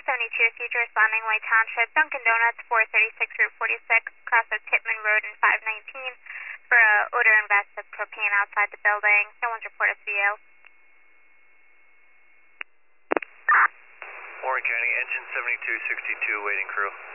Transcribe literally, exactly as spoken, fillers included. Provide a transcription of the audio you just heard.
seventy-two, Future responding White Township, Dunkin' Donuts, four thirty-six Route forty-six, cross of Tippman Road and five nineteen for a odor and vest of propane outside the building. No one's reported to you. Warren County, engine seventy-two sixty-two, waiting crew.